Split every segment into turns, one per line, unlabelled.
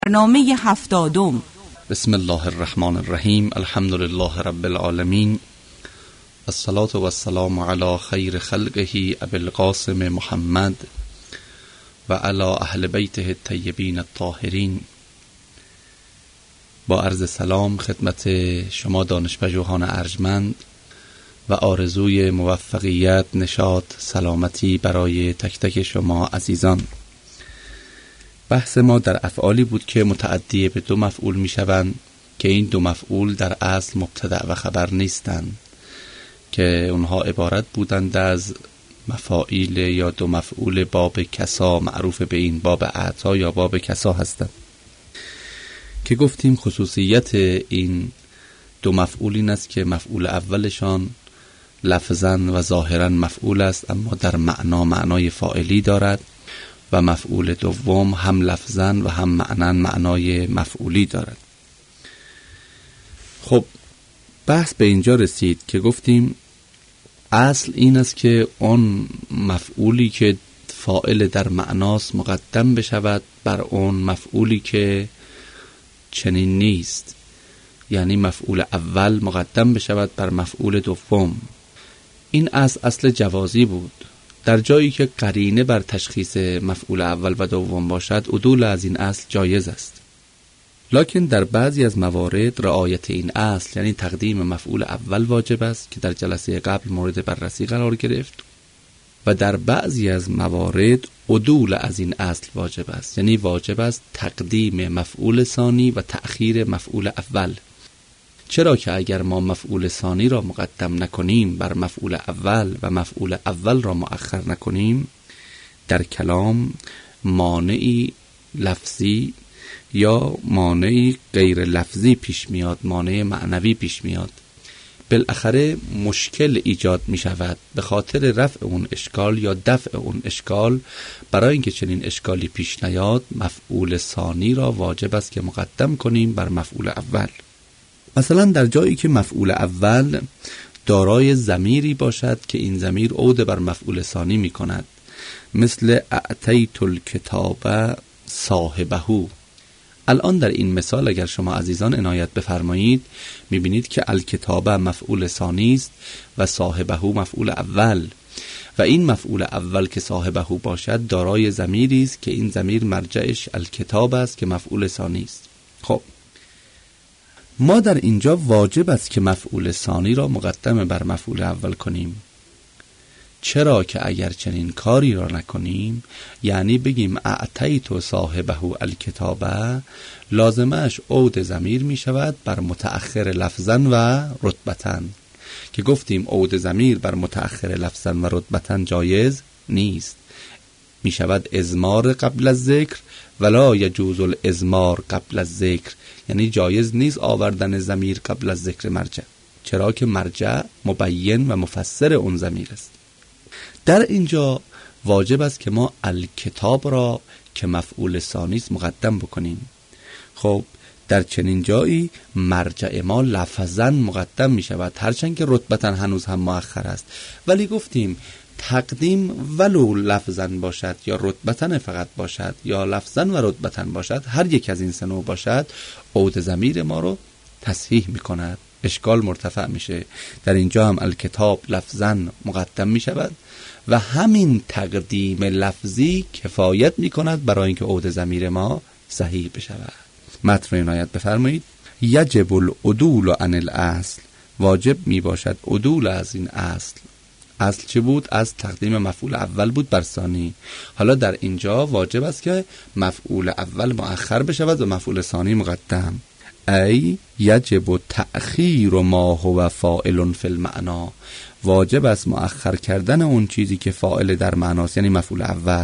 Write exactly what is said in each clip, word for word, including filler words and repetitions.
برنامه هفتادم.
بسم الله الرحمن الرحیم. الحمد لله رب العالمین، الصلاة و السلام علی خیر خلقه ابی القاسم محمد و علی اهل بیته الطیبین الطاهرین. با عرض سلام خدمت شما دانشپژوهان ارجمند و آرزوی موفقیت، نشاط، سلامتی برای تک تک شما عزیزان. بحث ما در افعالی بود که متعدی به دو مفعول می شوند که این دو مفعول در اصل مبتدأ و خبر نیستند، که اونها عبارت بودند از مفاعیل یا دو مفعول باب کسا، معروف به این باب اعطا یا باب کسا هستند، که گفتیم خصوصیت این دو مفعول این است که مفعول اولشان لفظاً و ظاهراً مفعول است، اما در معنا معنای فاعلی دارد، و مفعول دوم هم لفظاً و هم معناً معنای مفعولی دارد. خب بحث به اینجا رسید که گفتیم اصل این است که اون مفعولی که فاعل در معناست مقدم بشود بر اون مفعولی که چنین نیست، یعنی مفعول اول مقدم بشود بر مفعول دوم. این از اصل جوازی بود. در جایی که قرینه بر تشخیص مفعول اول و دوم باشد، عدول از این اصل جایز است، لکن در بعضی از موارد رعایت این اصل یعنی تقدیم مفعول اول واجب است که در جلسه قبل مورد بررسی قرار گرفت، و در بعضی از موارد عدول از این اصل واجب است، یعنی واجب است تقدیم مفعول ثانی و تأخیر مفعول اول. چرا که اگر ما مفعول ثانی را مقدم نکنیم بر مفعول اول و مفعول اول را مؤخر نکنیم، در کلام مانعی لفظی یا مانعی غیر لفظی پیش میاد، مانع معنوی پیش میاد، بالاخره مشکل ایجاد می شود. به خاطر رفع اون اشکال یا دفع اون اشکال، برای اینکه چنین اشکالی پیش نیاد، مفعول ثانی را واجب است که مقدم کنیم بر مفعول اول. مثلا در جایی که مفعول اول دارای ضمیری باشد که این ضمیر عود بر مفعول ثانی می کند، مثل اعطیت الکتاب صاحبه. الان در این مثال اگر شما عزیزان عنایت بفرمایید، می بینید که الکتاب مفعول ثانی است و صاحبه مفعول اول، و این مفعول اول که صاحبه باشد دارای ضمیری است که این ضمیر مرجعش الکتاب است که مفعول ثانی است. خب ما در اینجا واجب است که مفعول ثانی را مقدم بر مفعول اول کنیم. چرا که اگر چنین کاری را نکنیم، یعنی بگیم اعطیت صاحبه الکتابه، لازمش عود ضمیر می شود بر متأخر لفظاً و رتبتاً، که گفتیم عود ضمیر بر متأخر لفظاً و رتبتاً جایز نیست، می شود اضمار قبل از ذکر ولا یجوز الازمار قبل از ذکر، یعنی جایز نیست آوردن ضمیر قبل از ذکر مرجع، چرا که مرجع مبین و مفسر اون ضمیر است. در اینجا واجب است که ما الکتاب را که مفعول ثانی است مقدم بکنیم. خب در چنین جایی مرجع ما لفظاً مقدم می شود، هرچند که رتبتاً هنوز هم مؤخر است، ولی گفتیم تقدیم ولو لفظاً باشد یا رتبتاً فقط باشد یا لفظاً و رتبتاً باشد، هر یک از این سه نوع باشد، عود ضمیر ما رو تصحیح می کند، اشکال مرتفع میشه. در اینجا هم الکتاب لفظاً مقدم می شود و همین تقدیم لفظی کفایت می کند برای اینکه عود ضمیر ما صحیح بشود. متن عنایت بفرمایید. یجب العدول عن الاصل، واجب می باشد عدول از این اصل. اصل چه بود؟ از تقدیم مفعول اول بود بر ثانی. حالا در اینجا واجب است که مفعول اول مؤخر بشود و مفعول ثانی مقدم. ای یجب تأخیر ما هو فاعل فی المعنی، واجب است مؤخر کردن اون چیزی که فاعل در معناست، یعنی مفعول اول.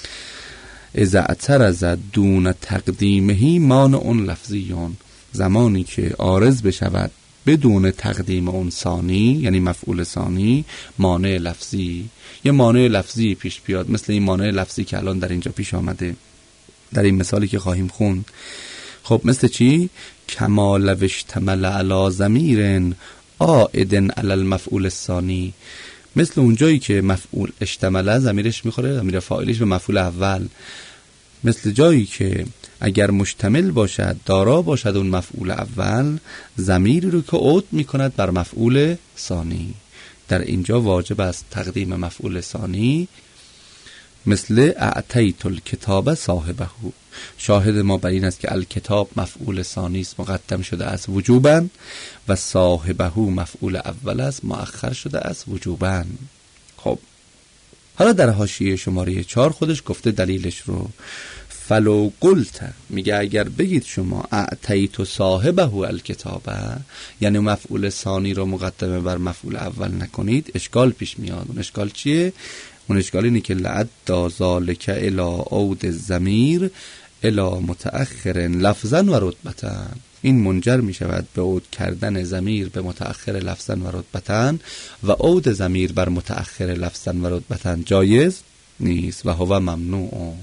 اذا اعترض دون تقدیمه مانع لفظیون، زمانی که عارض بشود بدون تقدیم اون ثانی یعنی مفعول ثانی، مانع لفظی، یه مانع لفظی پیش بیاد، مثل این مانع لفظی که الان در اینجا پیش آمده در این مثالی که خواهیم خوند. خب مثل چی؟ کما لو اشتمل علی ضمیر عائد علی المفعول الثانی، مثل اونجایی که مفعول اشتمل ضمیرش میخوره، ضمیر فاعلش به مفعول اول، مثل جایی که اگر مشتمل باشد، دارا باشد اون مفعول اول، ضمیری رو که عود میکند بر مفعول ثانی، در اینجا واجب است تقدیم مفعول ثانی. مثل اعطیت الکتاب صاحبه، شاهد ما بر این است که الکتاب مفعول ثانی است، مقدم شده است وجوبا، و صاحبه مفعول اول است، مؤخر شده است وجوبا. خب حالا در حاشیه شماره چهار خودش گفته دلیلش رو. فلو قلت، میگه اگر بگید شما اعطیت صاحبه الکتابه، یعنی مفعول ثانی رو مقدمه بر مفعول اول نکنید، اشکال پیش میاد. اون اشکال چیه؟ اون اشکال اینه که لعد ذالک الی عود الضمیر الی متأخر لفظا و رتبتا، این منجر می شود به عود کردن ضمیر به متأخر لفظا و رتبتا، و عود ضمیر بر متأخر لفظا و رتبتا جایز نیست و هو ممنوع.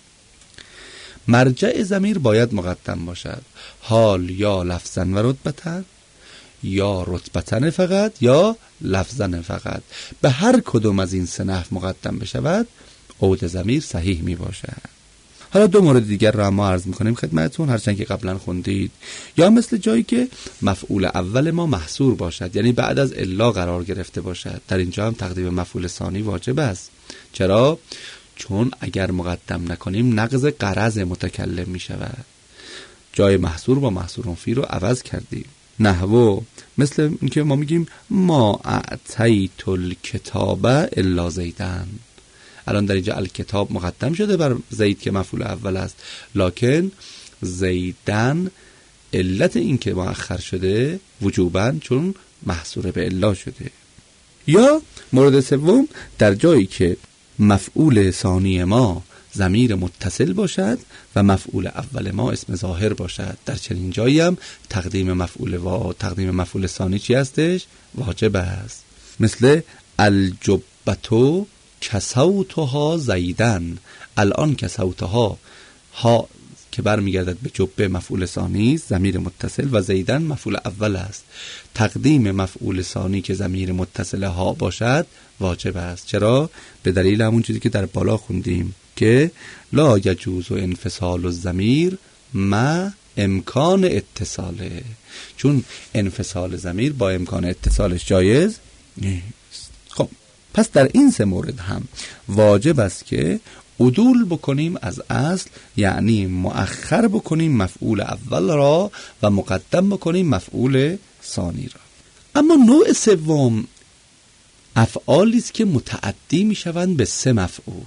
مرجع ضمیر باید مقدم باشد، حال یا لفظا و رتبتا، یا رتبتن فقط یا لفظن فقط. به هر کدوم از این سه نحو مقدم بشود عود ضمیر صحیح می باشد. حالا دو مورد دیگر را ما عرض میکنیم خدمتتون، هرچند که قبلا خوندید. یا مثل جایی که مفعول اول ما محصور باشد، یعنی بعد از الا قرار گرفته باشد، در اینجا هم تقدیم مفعول ثانی واجب است. چرا؟ چون اگر مقدم نکنیم نقض غرض متکلم می شود، جای محصور با محصور فی رو عوض کردیم. نحو مثل اینکه ما میگیم ما اعطیت الکتاب الا زیدن، الان در اینجا الکتاب مقدم شده بر زید که مفعول اول است، لکن زیدن علت این که مؤخر شده وجوباً چون محصور به الا شده. یا مورد سوم در جایی که مفعول ثانی ما ضمیر متصل باشد و مفعول اول ما اسم ظاهر باشد، در چنین جایی هم تقدیم مفعول و تقدیم مفعول ثانی چی هستش؟ واجب است. مثل الجبتو کسوتها زیدن، الان کسوتها، ها که برمیگردد به جبه مفعول ثانی ضمیر متصل و زیدن مفعول اول است، تقدیم مفعول ثانی که ضمیر متصل ها باشد واجب است. چرا؟ به دلیل همون چیزی که در بالا خوندیم که لا یجوز انفصال الضمیر ما امکان اتصاله، چون انفصال ضمیر با امکان اتصالش جایز نیست. خب پس در این سه مورد هم واجب است که عدول بکنیم از اصل، یعنی مؤخر بکنیم مفعول اول را و مقدم بکنیم مفعول ثانی را. اما نوع سوم افعالی است که متعدی میشوند به سه مفعول.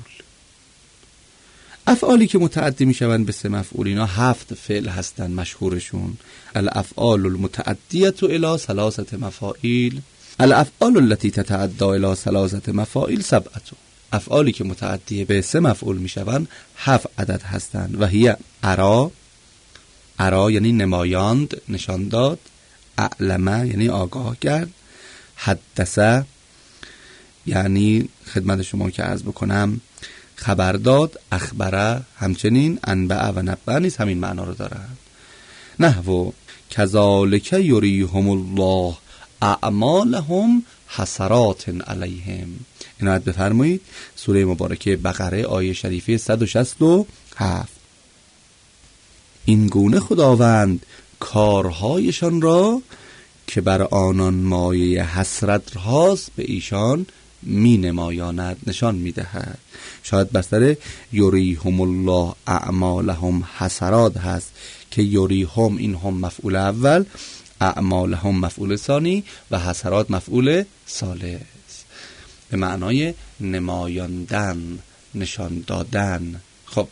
افعالی که متعدی میشوند به سه مفعول، اینا هفت فعل هستن مشهورشون: الافعال المتعدیه الی ثلاثه مفاعیل، الافعال التي تتعدى الی ثلاثه مفاعیل سبعه. افعالی که متعدی به سه مفعول میشوند هفت عدد هستند و هی ارا، ارا یعنی نمایاند، نشان داد، اعلمه یعنی آگاه کرد، حدثه یعنی خدمت شما که عرض بکنم خبر داد، اخبره همچنین، انبعه و نبعه نیز همین معنا رو دارند. نحو کذالک یریهم الله اعمالهم حسرات علیهم. عنایت بفرمایید سوره مبارکه بقره آیه شریفه صد و شصت و هفت. این گونه خداوند کارهایشان را که بر آنان مایه حسرت هاست به ایشان می نمایاند، نشان می دهد. شاید بستر یریهم الله اعمالهم حسرات هست که یریهم این هم مفعول اول، اعمالهم مفعول ثانی و حسرات مفعول ثالث، به معنای نمایاندن، نشان دادن. خب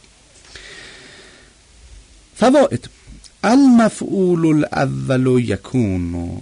فوائد: المفعول الاول یکون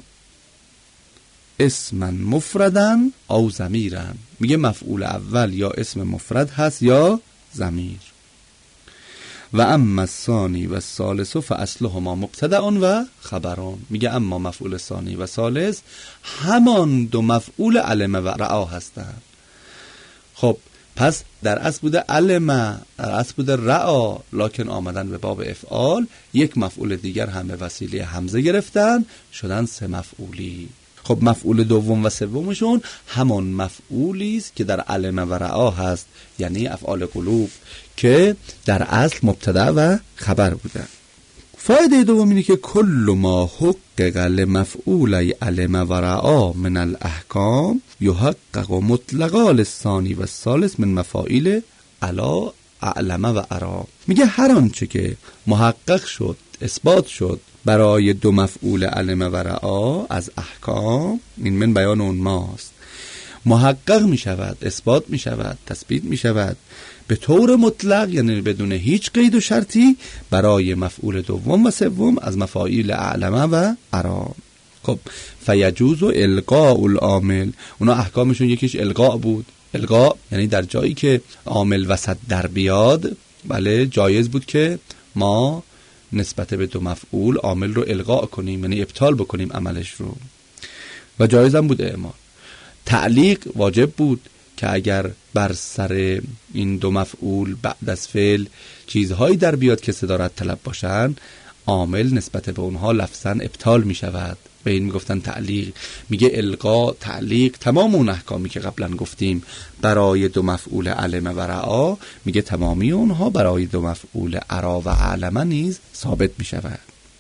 اسما مفردا او ضمیرا. میگه مفعول اول یا اسم مفرد هست یا ضمیر. و اما الثانی و الثالث فاصلهما مبتدا و خبران. میگه اما مفعول ثانی و ثالث همان دو مفعول علم و رعا هستند. خب پس در اصل بوده علم، در اصل بوده رعا، لکن آمدن به باب افعال یک مفعول دیگر هم به وسیله همزه گرفتن، شدن سه مفعولی. خب مفعول دوم و سومشون همان مفعولی است که در علم و رعا هست، یعنی افعال قلوب که در اصل مبتدا و خبر بودن. فایده دوم اینه که کل ما حقق لمفعول علم و رعا من الاحکام یحقق مطلقا للثانی و الثالث من مفاعیل علا اعلم و ارا. میگه هر آنچه که محقق شد، اثبات شد برای دو مفعول علم و رعا از احکام، این من بیان اون ماست، محقق می شود، اثبات می شود، تثبیت می شود به طور مطلق، یعنی بدون هیچ قید و شرطی برای مفعول دوم و سوم از مفاعیل اعلم و ارا. خب فیجوز و القاء العامل، اونا احکامشون یکیش القاء بود. القاء یعنی در جایی که عامل وسط در بیاد، بله جایز بود که ما نسبت به دو مفعول عامل رو القاء کنیم، یعنی ابطال بکنیم عملش رو، و جایز هم بود اعمال. تعلیق واجب بود که اگر بر سر این دو مفعول بعد از فعل چیزهایی در بیاد که صدارت طلب باشن، عامل نسبت به اونها لفظاً ابطال می شود. به این میگفتن تعلیق. میگه القا، تعلیق، تمام اون احکامی که قبلا گفتیم برای دو مفعول علم و رعا، میگه تمامی اونها برای دو مفعول ارا و علم نیز ثابت می شود.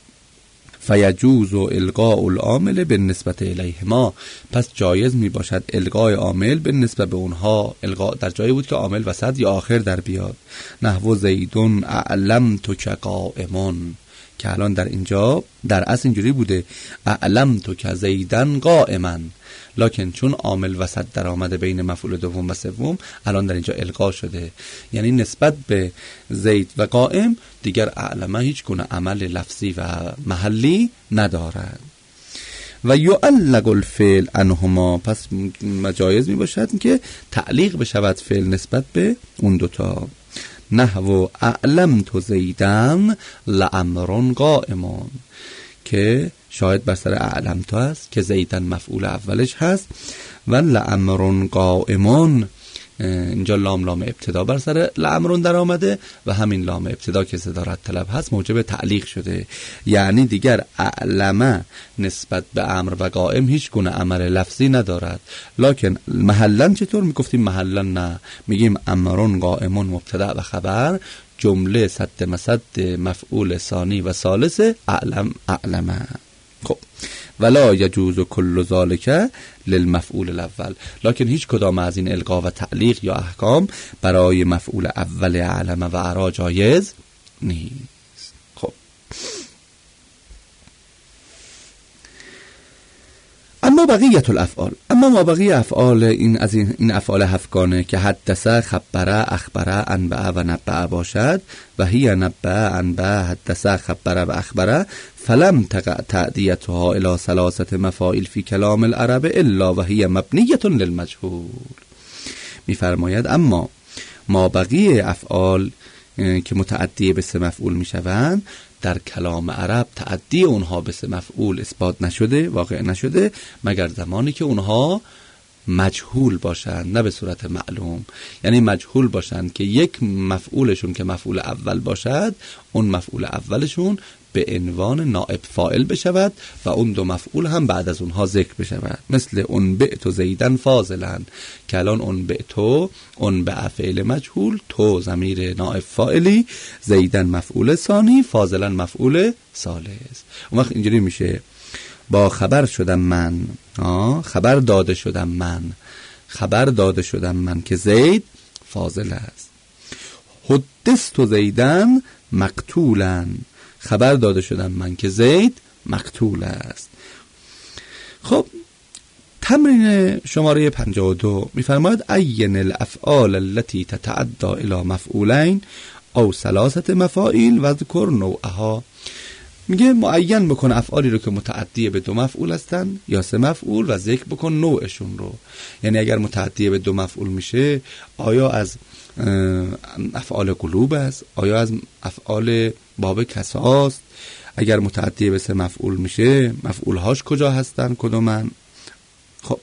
فیجوز و القاء العامل به نسبت الیهما، پس جایز می باشد القاء عامل به نسبت به اونها. القاء در جایی بود که عامل وسط یا آخر در بیاد. نحو زیدون اعلم تو که قائمون، که الان در اینجا در اصل اینجوری بوده اعلم تو که زیدن قائمن، لکن چون عامل وسط در آمده بین مفعول دوم و سوم، الان در اینجا القا شده، یعنی نسبت به زید و قائم دیگر اعلمه هیچ گونه عمل لفظی و محلی ندارد. و یعلق الفعل عنهما، پس مجایز می باشد که تعلیق بشود فعل نسبت به اون دوتا. نحو اعلم تو زیدن لامرون قائمون، که شاید بر سر اعلم تو هست که زیدن مفعول اولش هست، و لامرون قائمون اینجا لام لام ابتدا بر سر لامرون در آمده و همین لام ابتدا که صدارت طلب هست موجب تعلیق شده، یعنی دیگر اعلمه نسبت به امر و قائم هیچ گونه عمل لفظی ندارد. لکن محلن چطور میگفتیم؟ محلن نه، میگیم امرون قائمون مبتدا و خبر، جمله صد مسد مفعول ثانی و ثالث اعلم اعلمه. خب ولا یجوز کل ذالک للمفعول الاول، لکن هیچ کدام از این القا و تعلیق یا احکام برای مفعول اول اعلم و ارا جایز نیست. خب اما بقیت الافعال، اما ما بقیه افعال این از این, این افعال هفتگانه که حدث، خبره، اخبره، انبعه و نبعه باشد و هی نبعه، انبعه، حدث، خبره و اخبره، فلم تقع تعدیتها الى ثلاثه مفاعیل فی کلام العرب الا و هی مبنیه للمجهول. میفرماید اما ما بقیه افعال که متعدی به سه مفعول میشوند، در کلام عرب تعدی اونها به سه مفعول اثبات نشده، واقع نشده، مگر زمانی که اونها مجهول باشند، نه به صورت معلوم. یعنی مجهول باشند که یک مفعولشون که مفعول اول باشد، اون مفعول اولشون به عنوان نائب فاعل بشود و اون دو مفعول هم بعد از اونها ذکر بشود، مثل اون بعت زیدن فاضلا، که الان اون بعتو، اون به فعل مجهول، تو ضمیر نائب فاعلی، زیدن مفعول ثانی، فاضلا مفعول ثالث. اون وقت اینجوری میشه با خبر شدم من، آه خبر داده شدم من، خبر داده شدم من که زید فاضل است. حدثت زیدن مقتولا، خبر داده شدم من که زید مقتول است. خب تمرین شماره پنجاه و دو میفرماید عین الافعال التي تتعدى الى مفعولین او ثلاثه مفاعیل و ذکر نوعها. میگه معین بکن افعالی رو که متعدی به دو مفعول هستن یا سه مفعول و ذکر بکن نوعشون رو. یعنی اگر متعدی به دو مفعول میشه، آیا از افعال قلوب است، آیا از افعال باب کساست؟ اگر متعدی به سه مفعول میشه، مفعولهاش کجا هستن، کدومن؟ خب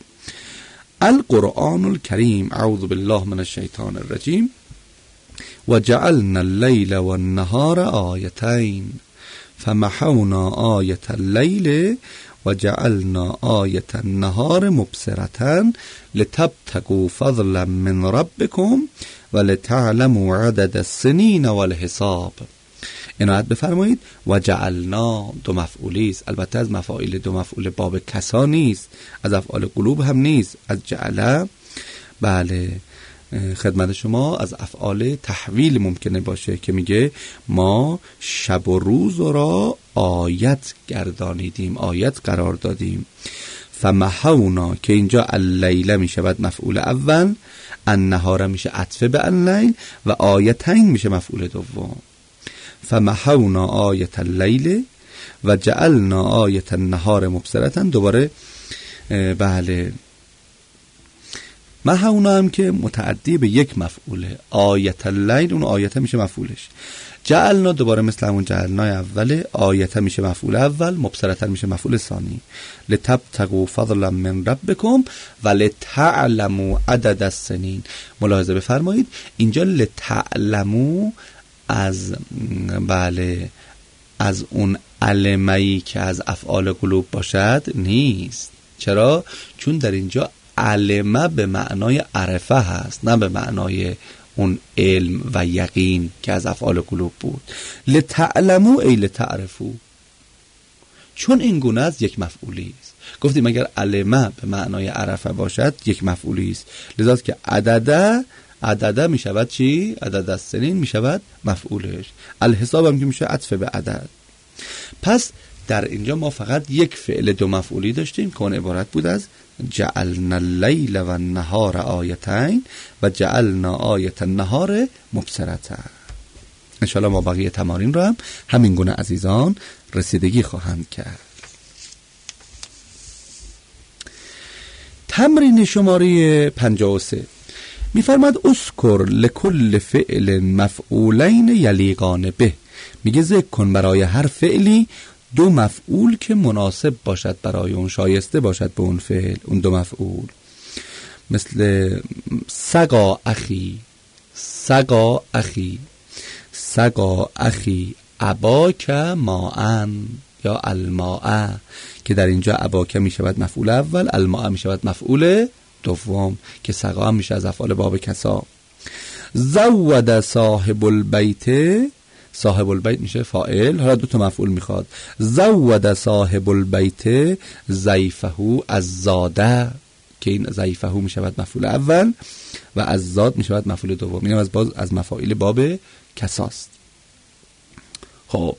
القرآن الکریم، اعوذ بالله من الشیطان الرجیم، و جعلنا اللیل و النهار آیتین فمحونا آیت اللیل و جعلنا آیت النهار مبصرة لتبتغوا فضلا من ربکم و لتعلموا عدد السنین والحساب. عنایت بفرمایید و جعلنا دو مفعولی است، البته از مفاعیل دو مفعول باب کسا نیست، از افعال قلوب هم نیست، از جعله بله خدمت شما از افعال تحویل ممکنه باشه که میگه ما شب و روز را آیت گردانیدیم، آیت قرار دادیم. فمحونا که اینجا اللیل میشه بعد مفعول اول، النهار میشه عطف به اللیل و آیتین میشه مفعول دوم. فمحونا آیت اللیل و جعلنا آیت النهار مبصرة. دوباره بله محونا هم که متعدی به یک مفعوله، آیت اللیل اون آیت میشه مفعولش. جعلنا دوباره مثل همون جعلنا اوله، آیت میشه مفعول اول، مبصرة میشه مفعول ثانی. لتبتغوا فضلا من ربکم و لتعلموا عدد السنین. ملاحظه بفرمایید اینجا لتعلموا از بله از اون علمی که از افعال قلوب باشد نیست. چرا؟ چون در اینجا علمه به معنای عرفه هست، نه به معنای اون علم و یقین که از افعال قلوب بود. لتعلمو ای لتعرفو، چون این گونه از یک مفعولی است. گفتیم اگر علمه به معنای عرفه باشد یک مفعولی است، لذا که عدده عدده می شود چی؟ عدد السنین می شود مفعولش. الحساب هم که میشه عطف به عدد. پس در اینجا ما فقط یک فعل دو مفعولی داشتیم که اون عبارت بود از جعلنا اللیل و النهار آیتین و جعلنا آیت النهار مبصرة. انشاءالله ما بقیه تمارین رو هم همین گونه عزیزان رسیدگی خواهند کرد. تمرین شماره پنجاه و سه میفرماد اذکر لکل فعل مفعولین یلیقان به. میگه ذکر کن برای هر فعلی دو مفعول که مناسب باشد برای اون، شایسته باشد به اون فعل، اون دو مفعول. مثل سقا اخی، سقا اخی، سقا اخی اباک ماءن یا الماء، که در اینجا اباک می شود مفعول اول، الماء می شود مفعول دوم، که سقا هم میشه از افعال باب کسا. زود صاحب البیت، صاحب البیت میشه فاعل، حالا دو تا مفعول میخواد. زود صاحب البیت ضیفه از زاده، که این ضیفه میشود مفعول اول و از زاد میشود مفعول دوم. این از باز از مفاعیل باب کساست. خب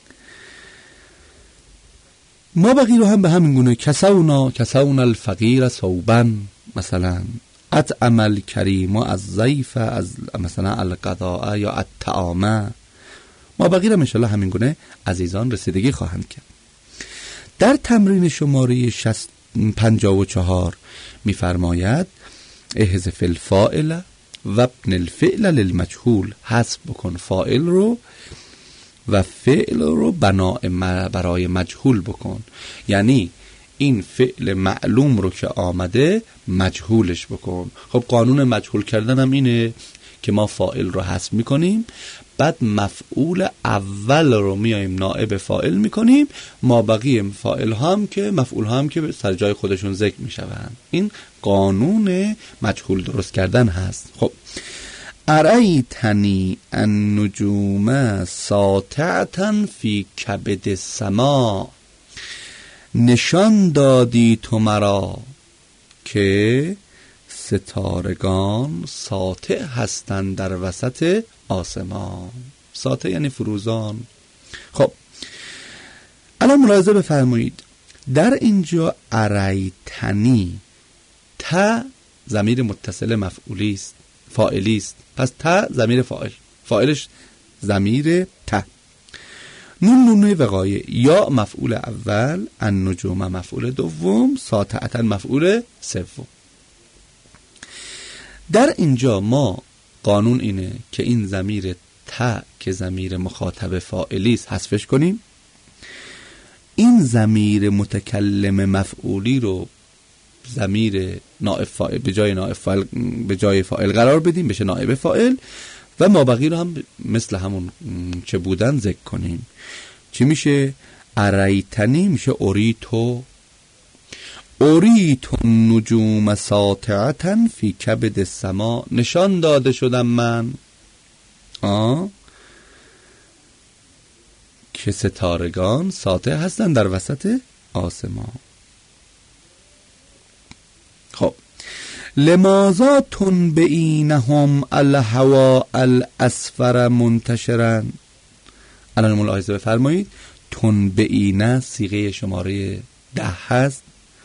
ما بقیه رو هم به همین گونه کسونا کسونا الفقیر صوبا، مثلا اطعم الکریم از ضیف از مثلا القضاء یا الطعام. ما بقیه هم انشاءالله همین گونه عزیزان رسیدگی خواهند کرد. در تمرین شماره پنجاه و چهار میفرماید احذف الفاعل و ابن الفعل للمجهول. حذف بکن فاعل رو و فعل رو بنا برای مجهول بکن، یعنی این فعل معلوم رو که آمده مجهولش بکن. خب قانون مجهول کردن هم اینه که ما فاعل رو حذف میکنیم، بعد مفعول اول رو میایم نائب فاعل میکنیم، ما بقیه فاعل هم که مفعول هم که سر جای خودشون ذکر میشوند. این قانون مجهول درست کردن هست. خب ارایتنی النجوم ساطعة فی کبد السما، نشان دادی تو مرا که ستارگان ساطع هستند در وسط آسمان. ساطع یعنی فروزان. خب الان ملاحظه بفرمایید در اینجا ارایتنی، تا ضمیر متصل مفعولی است، فاعلی است، پس تا ضمیر فاعل، فاعلش ضمیر تا. نون نون وقایع، یا مفعول اول، النجوم مفعول دوم، ساطعة مفعول سوم. در اینجا ما قانون اینه که این ضمیر تا که ضمیر مخاطب فاعلی است حذفش کنیم، این ضمیر متکلم مفعولی رو ضمیر نائب فاعل به جای نائب فاعل به جای فاعل قرار بدیم، بشه نائب فاعل، و مابقی رو هم مثل همون چه بودن ذکر کنیم. چی میشه؟ ارایتنی میشه اوریتو اریت النجوم ساطعة فی کبد السما، نشان داده شدم من آه که ستارگان ساطع هستن در وسط آسمان. خب لماذا تنبئینهم الهواء الاسفر منتشرا، الان ملاحظه بفرمایید تنبئین صیغه شماره ده هست،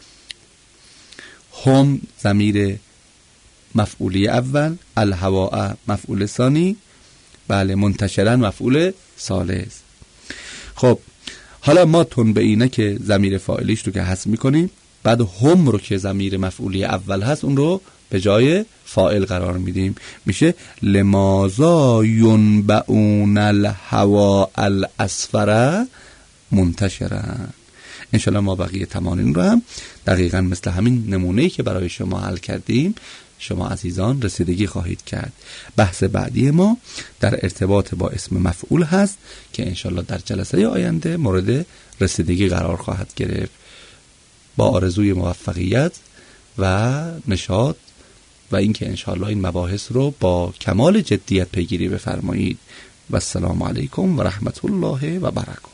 هم ضمیر مفعولی اول، الهواء مفعول ثانی، بله منتشرا مفعول ثالث. خب حالا ما تنبئینه که ضمیر فاعلیش رو که حذف میکنیم، بعد هم رو که ضمیر مفعولی اول هست اون رو به جای فاعل قرار میدیم، میشه لماذا ینبئون الهواء الاسفر منتشرا. انشالله ما بقیه تمارین رو هم دقیقا مثل همین نمونه‌ای که برای شما حل کردیم شما عزیزان رسیدگی خواهید کرد. بحث بعدی ما در ارتباط با اسم مفعول هست که انشالله در جلسه آینده مورد رسیدگی قرار خواهد گرفت. با آرزوی موفقیت و نشاط و اینکه انشالله این مباحث رو با کمال جدیت پیگیری بفرمایید. و السلام علیکم و رحمت الله و برکاته.